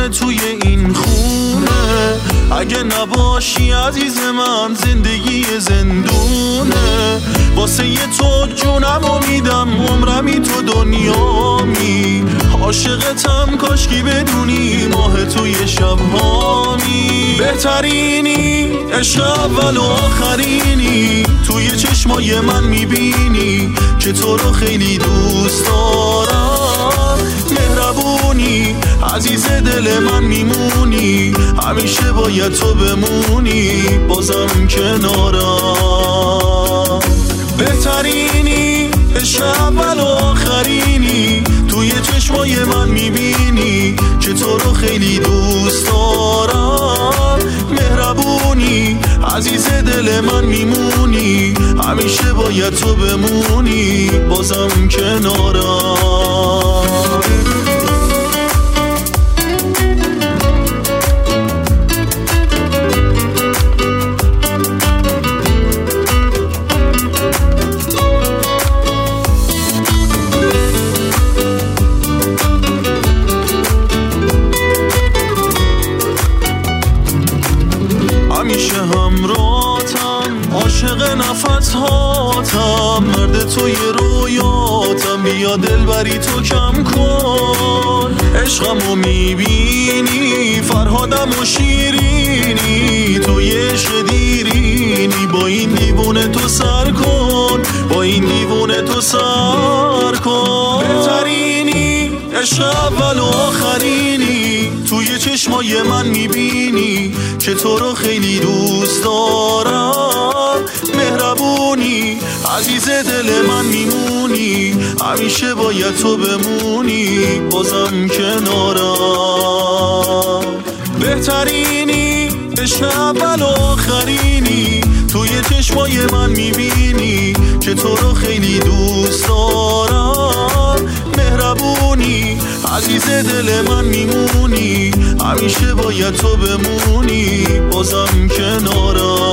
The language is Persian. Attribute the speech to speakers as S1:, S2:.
S1: میمونه توی این خونه. اگه نباشی عزیز من زندگی زندونه. واسه یه تو جونمو میدم، عمرمی تو دنیامی. عاشقتم کاشکی بدونی، ماه توی شبهامی. بهترینی، عشق اول و آخرینی. توی چشمای من میبینی که تو رو خیلی دوست دارم. مهربونی، عزیز دل من میمونی. همیشه باید تو بمونی، بازم کنارم. بهترینی، عشق اول و آخرینی. توی چشمای من میبینی که تو رو خیلی دوست دارم. مهربونی، عزیز دل من میمونی. همیشه باید تو بمونی، بازم کنارم. همیشه همراهتم، عاشق نفسهاتم. مرد توی رویاتم، بیا دلبری تو کم کن. عشقمو میبینی، فرهادم و شیرینی. توی عشق دیرینی، با این دیوونه تو سر کن. با این دیوونه تو سر کن. بهترینی، عشق اول و آخرینی. توی چشمای من میبینی که تو رو خیلی دوست دارم. مهربونی، عزیز دل من میمونی. همیشه باید تو بمونی، بازم کنارم. بهترینی، عشق اول و آخرینی. توی چشمای من میبینی که تو رو خیلی دوست دارم. مهربونی، عزیز دل من میمونی. همیشه باید تو بمونی، بازم کنارم.